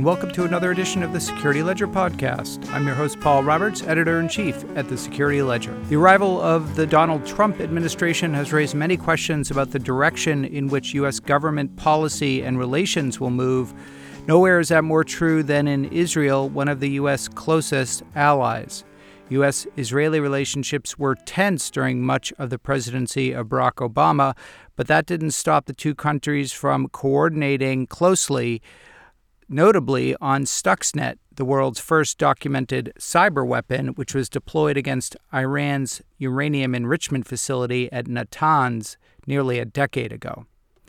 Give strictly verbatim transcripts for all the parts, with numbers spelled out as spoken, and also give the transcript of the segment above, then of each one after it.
welcome to another edition of the Security Ledger podcast. I'm your host, Paul Roberts, editor-in-chief at the Security Ledger. The arrival of the Donald Trump administration has raised many questions about the direction in which U S government policy and relations will move. Nowhere is that more true than in Israel, one of the U S closest allies. U S-Israeli relationships were tense during much of the presidency of Barack Obama, but that didn't stop the two countries from coordinating closely, notably on Stuxnet, the world's first documented cyber weapon, which was deployed against Iran's uranium enrichment facility at Natanz nearly a decade ago.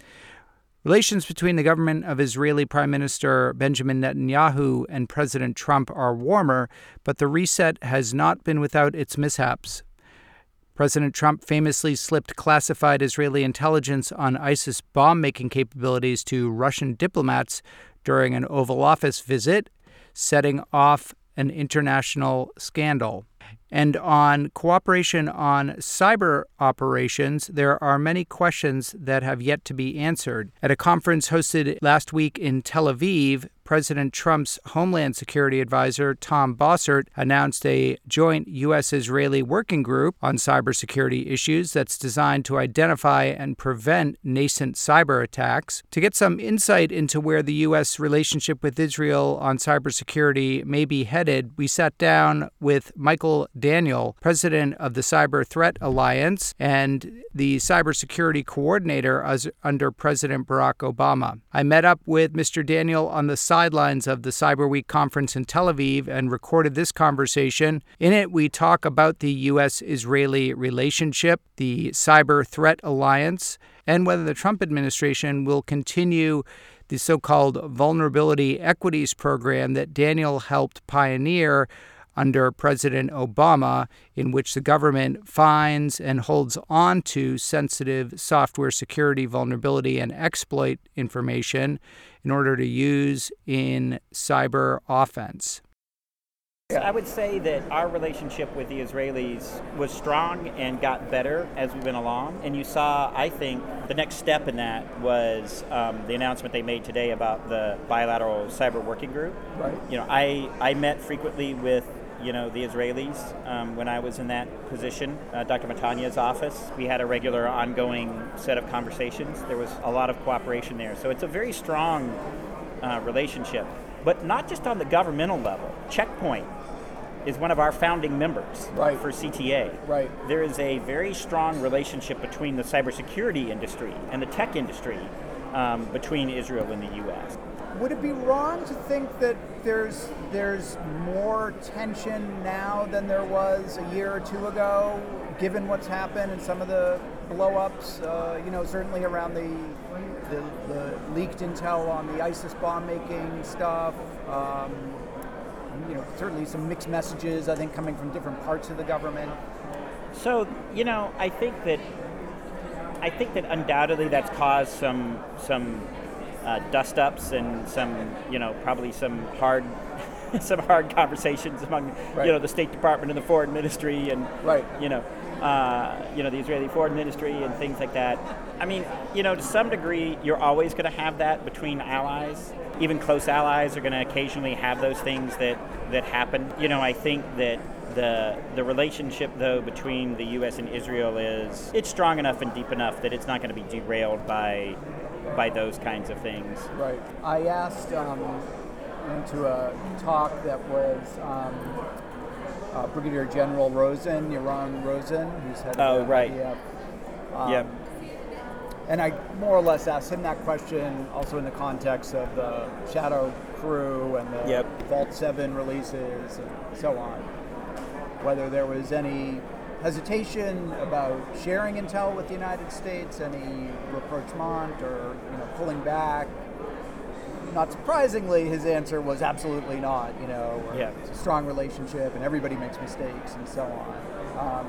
Relations between the government of Israeli Prime Minister Benjamin Netanyahu and President Trump are warmer, but the reset has not been without its mishaps. President Trump famously slipped classified Israeli intelligence on ISIS bomb-making capabilities to Russian diplomats during an Oval Office visit, setting off an international scandal. And on cooperation on cyber operations, there are many questions that have yet to be answered. At a conference hosted last week in Tel Aviv, President Trump's Homeland Security Advisor, Tom Bossert, announced a joint U S-Israeli working group on cybersecurity issues that's designed to identify and prevent nascent cyber attacks. To get some insight into where the U S relationship with Israel on cybersecurity may be headed, we sat down with Michael Daniel, president of the Cyber Threat Alliance and the cybersecurity coordinator as under President Barack Obama. I met up with Mister Daniel on the sidelines of the Cyber Week conference in Tel Aviv and recorded this conversation. In it, we talk about the U S-Israeli relationship, the Cyber Threat Alliance, and whether the Trump administration will continue the so-called Vulnerability Equities Program that Daniel helped pioneer under President Obama, in which the government finds and holds on to sensitive software security vulnerability and exploit information in order to use in cyber offense. I would say that our relationship with the Israelis was strong and got better as we went along. And you saw, I think, the next step in that was um, the announcement they made today about the bilateral cyber working group. Right. You know, I, I met frequently with you know, the Israelis um, when I was in that position, uh, Doctor Matania's office. We had a regular ongoing set of conversations. There was a lot of cooperation there. So it's a very strong uh, relationship, but not just on the governmental level. Checkpoint is one of our founding members right. for C T A. Right. There is a very strong relationship between the cybersecurity industry and the tech industry um, between Israel and the U S. Would it be wrong to think that there's there's more tension now than there was a year or two ago, given what's happened and some of the blow-ups, uh, you know, certainly around the, the the leaked intel on the ISIS bomb-making stuff, um, you know, certainly some mixed messages, I think, coming from different parts of the government. So, you know, I think that I think that undoubtedly that's caused some some Uh, dust-ups and some, you know, probably some hard, some hard conversations among, right. you know, the State Department and the Foreign Ministry and, right. you know, uh, you know, the Israeli Foreign Ministry and things like that. I mean, you know, to some degree, you're always going to have that between allies. Even close allies are going to occasionally have those things that, that happen. You know, I think that the the relationship, though, between the U S and Israel is, it's strong enough and deep enough that it's not going to be derailed by by those kinds of things. Right. I asked um, into a talk that was um, uh, Brigadier General Rosen, Yaron Rosen, who's head of oh, the right. I D F. Um, yep. And I more or less asked him that question also in the context of the Shadow Crew and the yep. Vault seven releases and so on. Whether there was any hesitation about sharing intel with the United States, any rapprochement or you know pulling back. Not surprisingly, his answer was absolutely not. You know, yeah. It's a strong relationship, and everybody makes mistakes, and so on. Um,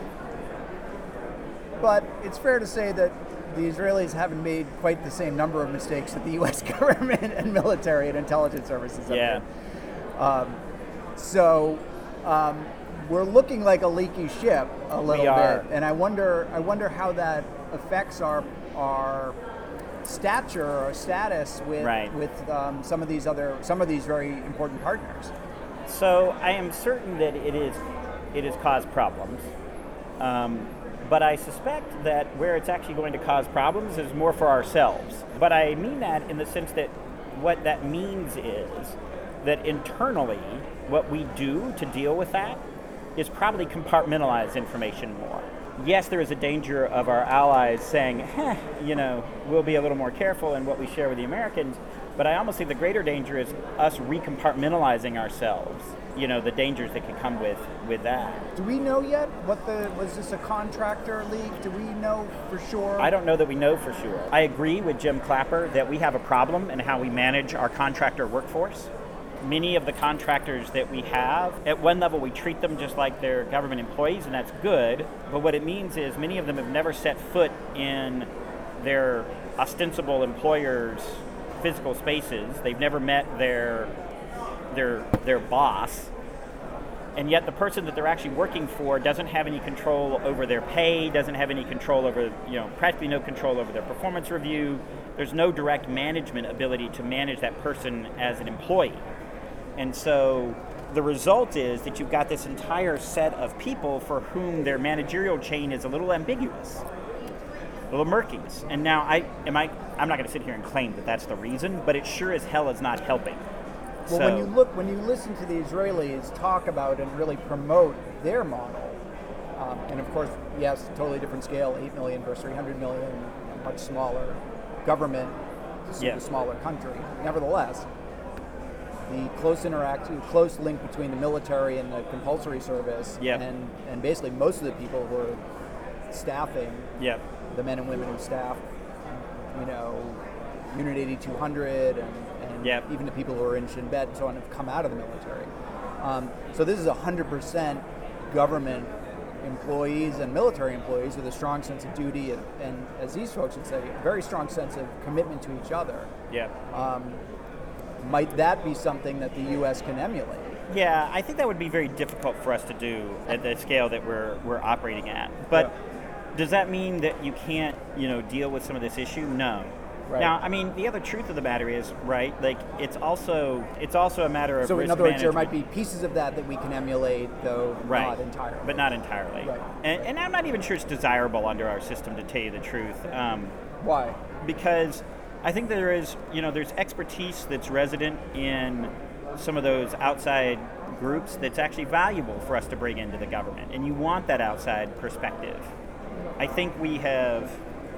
but it's fair to say that the Israelis haven't made quite the same number of mistakes that the U S government and military and intelligence services have yeah. made. Um, so. Um, We're looking like a leaky ship a little we are. bit, and I wonder, I wonder how that affects our our stature or status with Right. with um, some of these other some of these very important partners. So I am certain that it is it has caused problems, um, but I suspect that where it's actually going to cause problems is more for ourselves. But I mean that in the sense that what that means is that internally, what we do to deal with that is probably compartmentalize information more. Yes, there is a danger of our allies saying, eh, you know, we'll be a little more careful in what we share with the Americans, but I almost think the greater danger is us recompartmentalizing ourselves, you know, the dangers that could come with, with that. Do we know yet what the, was this a contractor leak? Do we know for sure? I don't know that we know for sure. I agree with Jim Clapper that we have a problem in how we manage our contractor workforce. Many of the contractors that we have, at one level we treat them just like they're government employees, and that's good, but what it means is many of them have never set foot in their ostensible employers' physical spaces. They've never met their their their boss, and yet the person that they're actually working for doesn't have any control over their pay, doesn't have any control over, you know, practically no control over their performance review. There's no direct management ability to manage that person as an employee. And so the result is that you've got this entire set of people for whom their managerial chain is a little ambiguous, a little murky. And now I am I I'm not going to sit here and claim that that's the reason, but it sure as hell is not helping. Well, so, when you look, when you listen to the Israelis talk about and really promote their model, um, and of course, yes, totally different scale, eight million versus three hundred million, much smaller government, yeah. a smaller country. Nevertheless, the close interaction, close link between the military and the compulsory service, yep. and and basically most of the people who are staffing, yep. the men and women who staff, you know, Unit eighty-two hundred, and, and yep. even the people who are in Shin Bet and so on have come out of the military. Um, so this is one hundred percent government employees and military employees with a strong sense of duty and, and as these folks would say, a very strong sense of commitment to each other. Yep. Um, might that be something that the U S can emulate? Yeah, I think that would be very difficult for us to do at the scale that we're we're operating at. But yeah. Does that mean that you can't, you know, deal with some of this issue? No. Right. Now, I mean, the other truth of the matter is, right, like, it's also it's also a matter of so risk in other words, management. there might be pieces of that that we can emulate, though right. not entirely. But not entirely. Right. And, and I'm not even sure it's desirable under our system, to tell you the truth. Um, Why? Because I think there is, you know, there's expertise that's resident in some of those outside groups that's actually valuable for us to bring into the government, and you want that outside perspective. I think we have,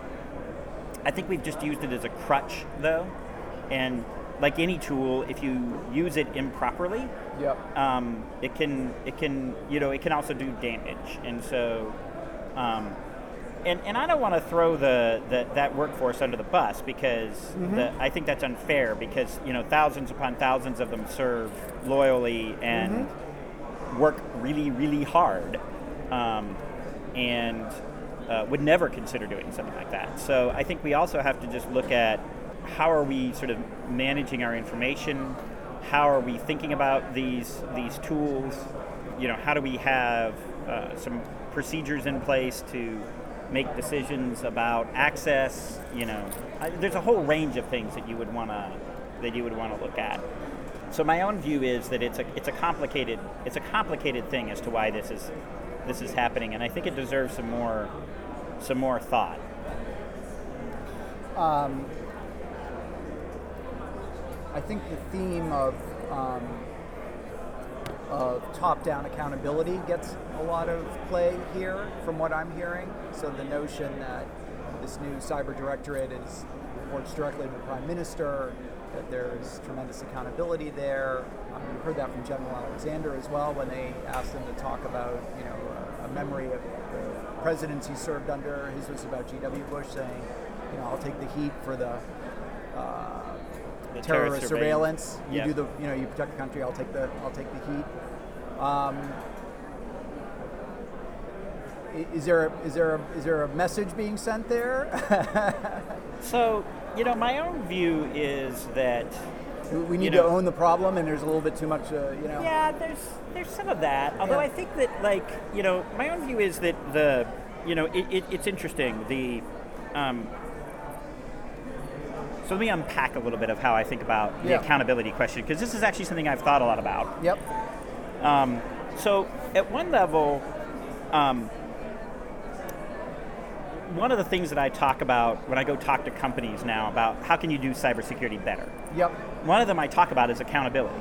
I think we've just used it as a crutch, though, and like any tool, if you use it improperly, yep. um, it can, it can, you know, it can also do damage, and so, um, and and I don't want to throw the, the that workforce under the bus because mm-hmm. the, I think that's unfair because, you know, thousands upon thousands of them serve loyally and mm-hmm. work really, really hard, um, and uh, would never consider doing something like that. So I think we also have to just look at how are we sort of managing our information, how are we thinking about these these tools, you know, how do we have uh, some procedures in place to make decisions about access, you know, I, there's a whole range of things that you would want to that you would want to look at. So my own view is that it's a it's a complicated it's a complicated thing as to why this is this is happening, and I think it deserves some more some more thought. Um, I think the theme of um, of top-down accountability gets a lot of play here, from what I'm hearing. So the notion that this new cyber directorate is reports directly to the Prime Minister, that there's tremendous accountability there. Um, we heard that from General Alexander as well when they asked him to talk about, you know, a, a memory of the presidents he served under. His was about G W Bush saying, you know, I'll take the heat for the, uh, the terrorist surveillance. surveillance. You Yep. do the, you know, you protect the country. I'll take the, I'll take the heat. Um, is there, a, is there, a, is there a message being sent there? So, you know, my own view is that we need you know, to own the problem, and there's a little bit too much, uh, you know. Yeah, there's there's some of that. Although Yeah. I think that, like, you know, my own view is that the, you know, it, it, it's interesting. The, um, So let me unpack a little bit of how I think about the Yeah. accountability question, because this is actually something I've thought a lot about. Yep. Um, so at one level, um, one of the things that I talk about when I go talk to companies now about how can you do cybersecurity better, Yep. one of them I talk about is accountability.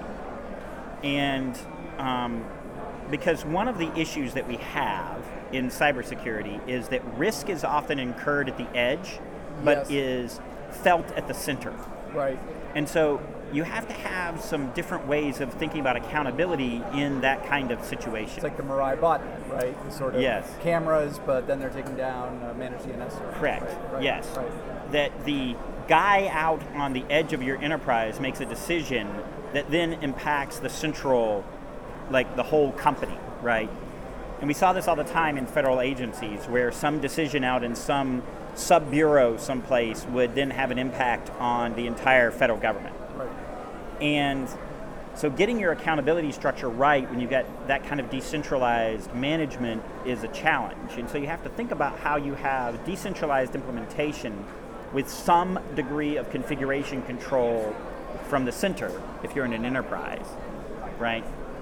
And um, because one of the issues that we have in cybersecurity is that risk is often incurred at the edge, but Yes. is felt at the center. Right. And so you have to have some different ways of thinking about accountability in that kind of situation. It's like the Mirai botnet, right? The sort of Yes. cameras, but then they're taking down uh, managed D N S servers. Correct. Right, right, Yes. Right. That the guy out on the edge of your enterprise makes a decision that then impacts the central, like the whole company, right? And we saw this all the time in federal agencies where some decision out in some sub-bureau someplace would then have an impact on the entire federal government. Right. And so getting your accountability structure right when you've got that kind of decentralized management is a challenge. And so you have to think about how you have decentralized implementation with some degree of configuration control from the center if you're in an enterprise, right?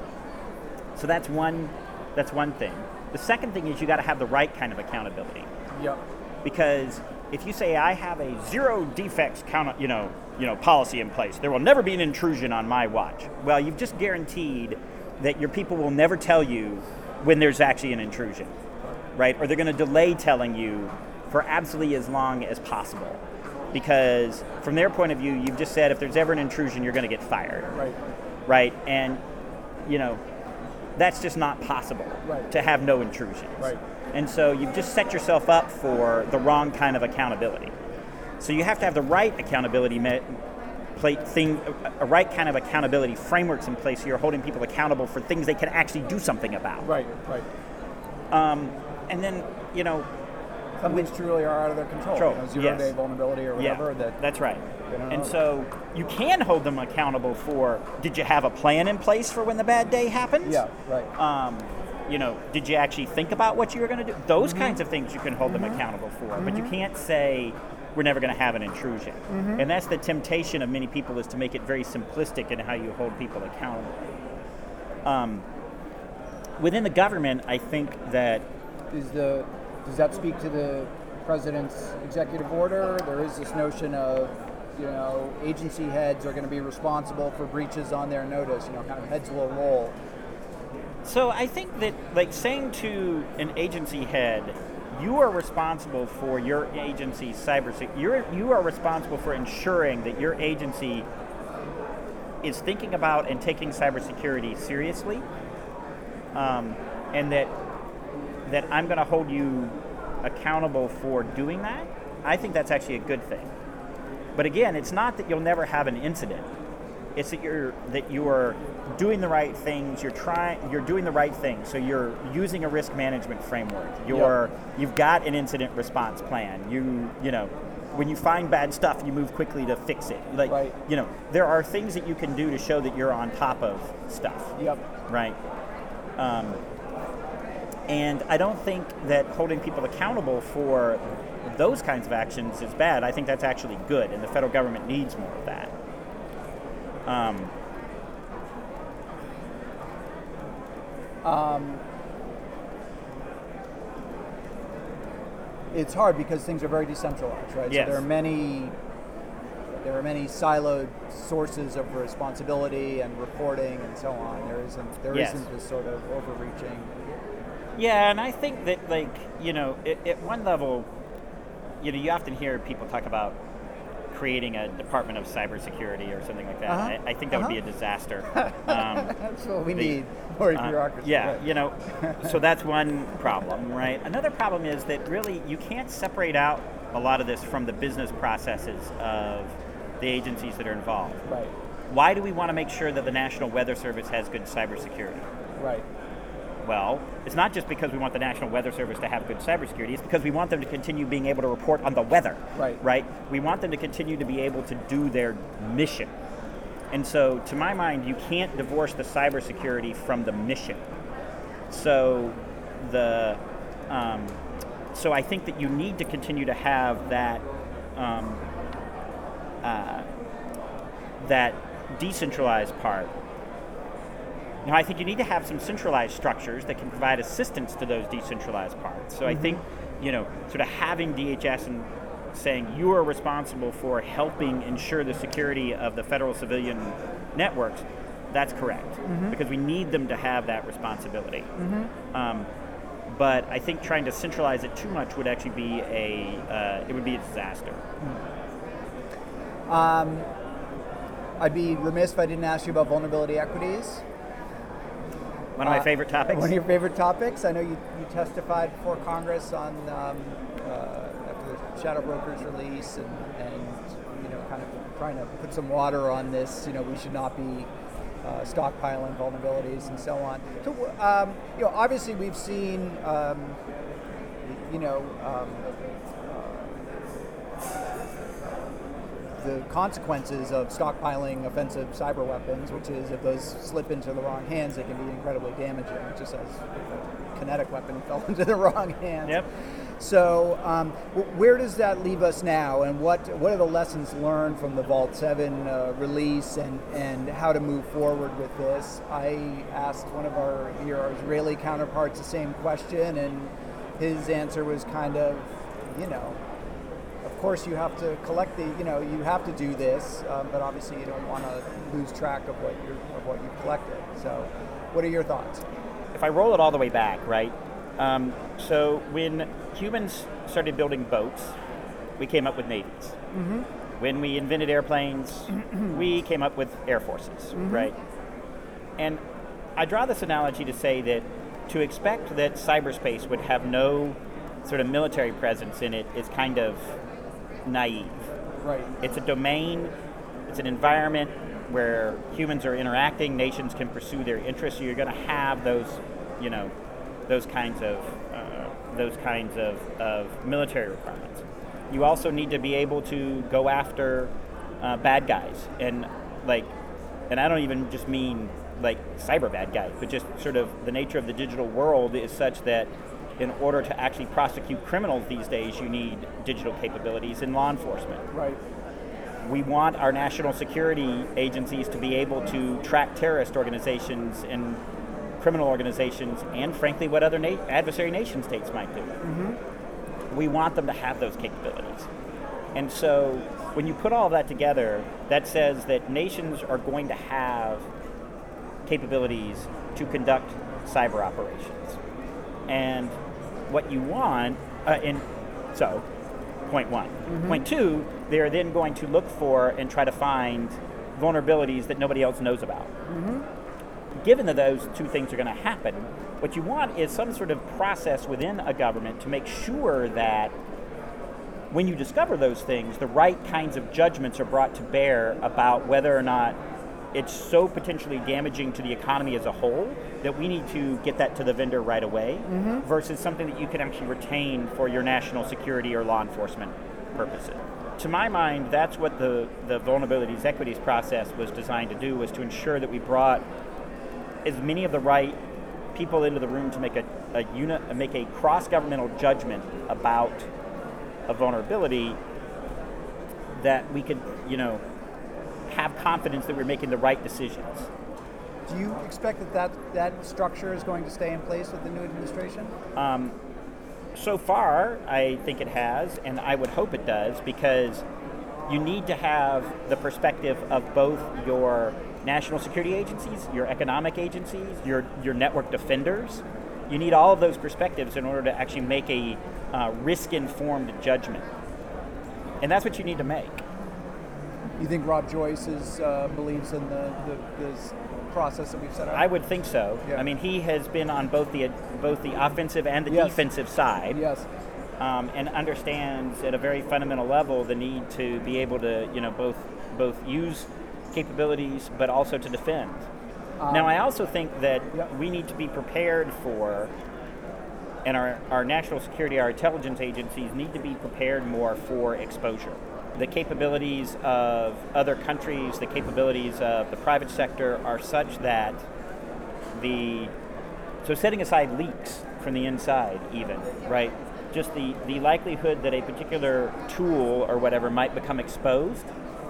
So that's one, that's one thing. The second thing is you got to have the right kind of accountability. Yep. Because if you say I have a zero defects count, you know, you know, policy in place, there will never be an intrusion on my watch. Well, you've just guaranteed that your people will never tell you when there's actually an intrusion, right? Or they're going to delay telling you for absolutely as long as possible. Because from their point of view, you've just said if there's ever an intrusion, you're going to get fired, Right. right? And, you know, that's just not possible Right. to have no intrusions. Right. And so you've just set yourself up for the wrong kind of accountability. So you have to have the right accountability me- plate thing, a right kind of accountability frameworks in place so you're holding people accountable for things they can actually do something about. Right. Right. Um, and then, you know, Some things truly are out of their control. Control, You know, zero yes. day vulnerability or whatever. yeah, That that's right. they don't And know. so you can hold them accountable for, did you have a plan in place for when the bad day happens? Yeah. Right. Um, you know, did you actually think about what you were going to do? Those Mm-hmm. kinds of things you can hold them accountable for, but you can't say we're never going to have an intrusion. Mm-hmm. And that's the temptation of many people, is to make it very simplistic in how you hold people accountable. Um, within the government, I think that Is the does that speak to the president's executive order? There is this notion of, you know, agency heads are going to be responsible for breaches on their notice. You know, kind of heads will roll. So I think that, like, saying to an agency head, you are responsible for your agency's cybersecurity. You're you are responsible for ensuring that your agency is thinking about and taking cybersecurity seriously, um, and that that I'm going to hold you accountable for doing that. I think that's actually a good thing. But again, it's not that you'll never have an incident. It's that you're that you are doing the right things. You're trying. You're doing the right thing. So you're using a risk management framework. You're you've got an incident response plan. You you know, when you find bad stuff, you move quickly to fix it. Like Right. you know, there are things that you can do to show that you're on top of stuff. Yep. Right. Um, and I don't think that holding people accountable for those kinds of actions is bad. I think that's actually good, and the federal government needs more of that. Um, Um, it's hard because things are very decentralized, right? Yes. So there are many there are many siloed sources of responsibility and reporting and so on. There isn't there Yes. not this sort of overreaching. yeah, and I think that, like, you know, at, at one level, you know, you often hear people talk about creating a Department of Cybersecurity or something like that. Uh-huh. I, I think that would be a disaster. Um, That's what we the- need. More Uh, bureaucracy. yeah, right. you know, so that's one problem, right? Another problem is that really you can't separate out a lot of this from the business processes of the agencies that are involved. Right. Why do we want to make sure that the National Weather Service has good cybersecurity? Right. Well, it's not just because we want the National Weather Service to have good cybersecurity, it's because we want them to continue being able to report on the weather. Right. Right? We want them to continue to be able to do their mission. And so, to my mind, you can't divorce the cybersecurity from the mission. So, the um, so I think that you need to continue to have that um, uh, that decentralized part. Now, I think you need to have some centralized structures that can provide assistance to those decentralized parts. So mm-hmm. I think, you know, sort of having D H S and saying you are responsible for helping ensure the security of the federal civilian networks, that's correct, mm-hmm. because we need them to have that responsibility. Mm-hmm. Um, but I think trying to centralize it too much would actually be a, uh, it would be a disaster. Mm-hmm. Um, I'd be remiss if I didn't ask you about vulnerability equities. One of my uh, favorite topics. One of your favorite topics. I know you, you testified before Congress on um, uh, after the Shadow Brokers release, and, and you know, kind of trying to put some water on this. You know, we should not be uh, stockpiling vulnerabilities and so on. So, um, you know, obviously we've seen, um, you know. Um, the consequences of stockpiling offensive cyber weapons, which is if those slip into the wrong hands, they can be incredibly damaging, just as if a kinetic weapon fell into the wrong hands. Yep. So um, w- where does that leave us now, and what what are the lessons learned from the Vault seven uh, release, and, and how to move forward with this? I asked one of our, your Israeli counterparts the same question, and his answer was kind of, you know, of course you have to collect the, you know, you have to do this, um, but obviously you don't want to lose track of what you're, of what you've collected. So what are your thoughts? If I roll it all the way back, right? Um, so when humans started building boats, we came up with navies. Mm-hmm. When we invented airplanes, we came up with air forces, mm-hmm. right? And I draw this analogy to say that to expect that cyberspace would have no sort of military presence in it is kind of naive. Right. It's a domain, it's an environment where humans are interacting, nations can pursue their interests, so you're going to have those, you know, those kinds of uh, those kinds of, of military requirements. You also need to be able to go after uh, bad guys, and like, and I don't even just mean like cyber bad guys, but just sort of the nature of the digital world is such that in order to actually prosecute criminals these days, you need digital capabilities in law enforcement. Right. We want our national security agencies to be able to track terrorist organizations and criminal organizations, and frankly, what other na- adversary nation states might do. Mm-hmm. We want them to have those capabilities. And so when you put all that together, that says that nations are going to have capabilities to conduct cyber operations. And what you want, uh, and so, point one. Mm-hmm. Point two, they're then going to look for and try to find vulnerabilities that nobody else knows about. Mm-hmm. Given that those two things are going to happen, what you want is some sort of process within a government to make sure that when you discover those things, the right kinds of judgments are brought to bear about whether or not it's so potentially damaging to the economy as a whole that we need to get that to the vendor right away, mm-hmm. versus something that you can actually retain for your national security or law enforcement purposes. To my mind, that's what the, the vulnerabilities equities process was designed to do, was to ensure that we brought as many of the right people into the room to make a, a uni, make a cross-governmental judgment about a vulnerability that we could, you know, have confidence that we're making the right decisions. Do you expect that that, that structure is going to stay in place with the new administration? Um, so far, I think it has, and I would hope it does, because you need to have the perspective of both your national security agencies, your economic agencies, your, your network defenders. You need all of those perspectives in order to actually make a uh, risk-informed judgment. And that's what you need to make. You think Rob Joyce is, uh, believes in the, the this process that we've set up? I would think so. Yeah. I mean, he has been on both the both the offensive and the yes. defensive side. Yes. Um, and understands at a very fundamental level the need to be able to, you know, both both use capabilities but also to defend. Um, now, I also think that yep. we need to be prepared for, and our, our national security, our intelligence agencies need to be prepared more for exposure. The capabilities of other countries, the capabilities of the private sector are such that the, so setting aside leaks from the inside even, right? Just the, the likelihood that a particular tool or whatever might become exposed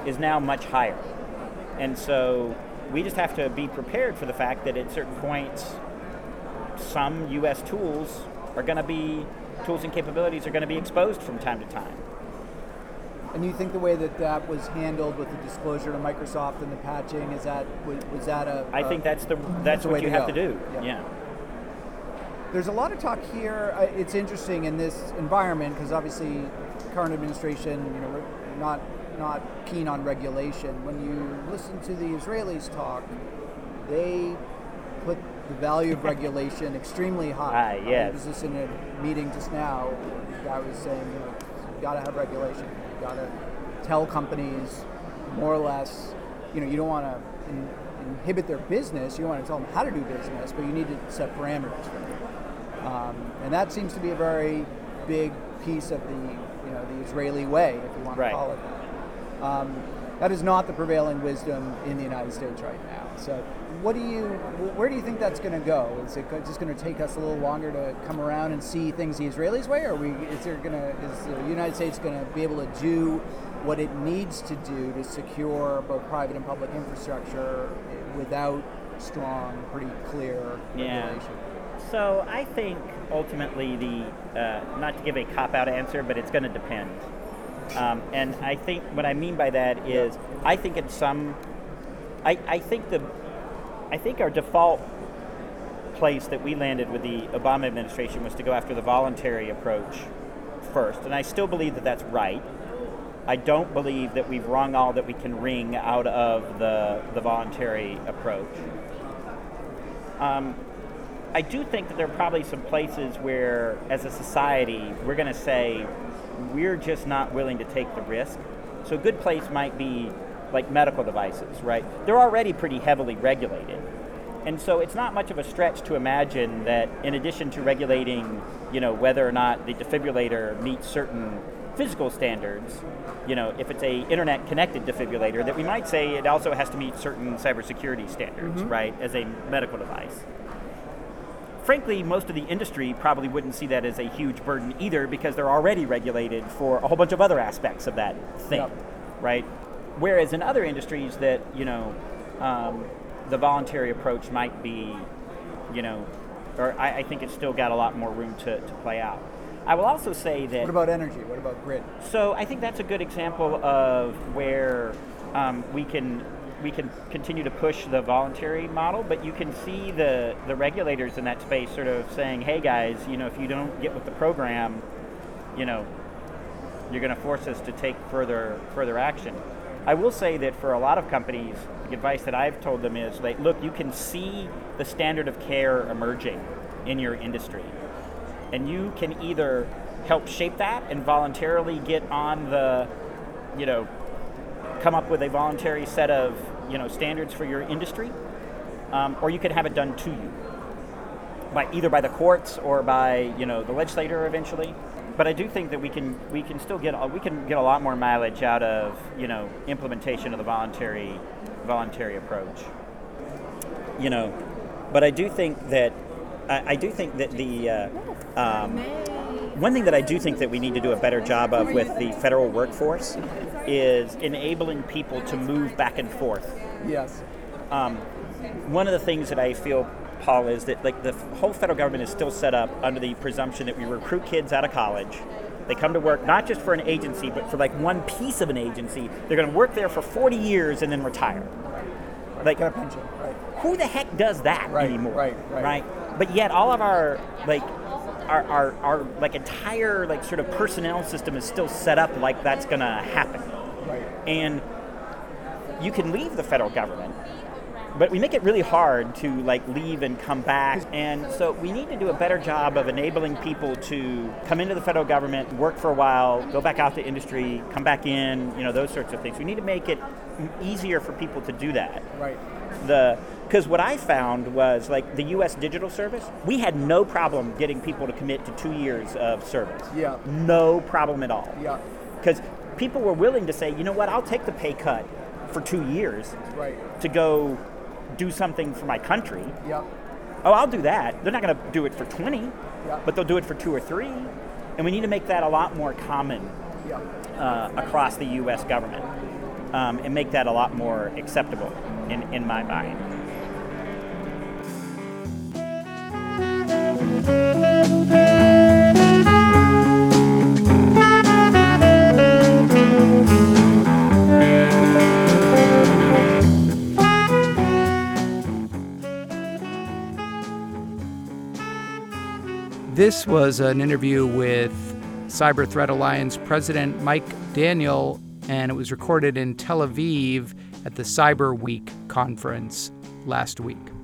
is now much higher. And so we just have to be prepared for the fact that at certain points, some U S tools are going to be, tools and capabilities are going to be exposed from time to time. And you think the way that that was handled with the disclosure to Microsoft and the patching, is that, was, was that a... I a, think that's the that's the what way you to have go. to do, yeah. yeah. There's a lot of talk here. Uh, it's interesting in this environment because obviously current administration, you know, we're not not keen on regulation. When you listen to the Israelis talk, they put the value of regulation extremely high. Ah, yes. I was just in a meeting just now. The guy was saying, you know, you got to have regulation. You got to tell companies more or less. You know, you don't want to in, inhibit their business. You don't want to tell them how to do business, but you need to set parameters for them. Um, and that seems to be a very big piece of the, you know, the Israeli way, if you want right. to call it that. Um, that is not the prevailing wisdom in the United States right now. So, what do you, where do you think that's going to go? Is it just going to take us a little longer to come around and see things the Israelis way, or are we, is there going to, is the United States going to be able to do what it needs to do to secure both private and public infrastructure without strong, pretty clear yeah. regulation? So I think ultimately the, uh, not to give a cop-out answer, but it's going to depend. Um, and I think what I mean by that is, I think in some, I, I think the, I think our default place that we landed with the Obama administration was to go after the voluntary approach first, and I still believe that that's right. I don't believe that we've wrung all that we can wring out of the the voluntary approach. Um, I do think that there are probably some places where, as a society, we're going to say, we're just not willing to take the risk. So a good place might be like medical devices, right? They're already pretty heavily regulated. And so it's not much of a stretch to imagine that in addition to regulating, you know, whether or not the defibrillator meets certain physical standards, you know, if it's a internet connected defibrillator, that we might say it also has to meet certain cybersecurity standards, mm-hmm. right, as a medical device. Frankly, most of the industry probably wouldn't see that as a huge burden either, because they're already regulated for a whole bunch of other aspects of that thing, yep. right? Whereas in other industries that, you know, um, the voluntary approach might be, you know, or I, I think it's still got a lot more room to, to play out. I will also say that... What about energy? What about grid? So I think that's a good example of where um, we can... we can continue to push the voluntary model, but you can see the, the regulators in that space sort of saying, hey guys, you know, if you don't get with the program, you know, you're going to force us to take further further action. I will say that for a lot of companies, the advice that I've told them is, like, look, you can see the standard of care emerging in your industry, and you can either help shape that and voluntarily get on the, you know, come up with a voluntary set of, you know, standards for your industry, um, or you can have it done to you, by either by the courts or by, you know, the legislator eventually. But I do think that we can we can still get we can get a lot more mileage out of, you know, implementation of the voluntary voluntary approach. You know, but I do think that I, I do think that the uh, um, one thing that I do think that we need to do a better job of with the federal workforce is enabling people to move back and forth. Yes. Um, one of the things that I feel, Paul, is that like the whole federal government is still set up under the presumption that we recruit kids out of college. They come to work not just for an agency, but for like one piece of an agency. They're going to work there for forty years and then retire. Right. Like, get a pension. Right. Who the heck does that right. anymore? Right. Right. Right. But yet, all of our like. Our, our, our like entire like sort of personnel system is still set up like that's going to happen. Right. And you can leave the federal government, but we make it really hard to like leave and come back. And so we need to do a better job of enabling people to come into the federal government, work for a while, go back out to industry, come back in, you know, those sorts of things. We need to make it easier for people to do that. Right. The Because what I found was, like, the U S Digital Service, we had no problem getting people to commit to two years of service. Yeah. No problem at all. Yeah. Because people were willing to say, you know what, I'll take the pay cut for two years right. to go do something for my country. Yeah. Oh, I'll do that. They're not going to do it for twenty, yeah. but they'll do it for two or three. And we need to make that a lot more common yeah. uh, across the U S government. um, and make that a lot more acceptable in, in my mind. This was an interview with Cyber Threat Alliance President Mike Daniel, and it was recorded in Tel Aviv at the Cyber Week conference last week.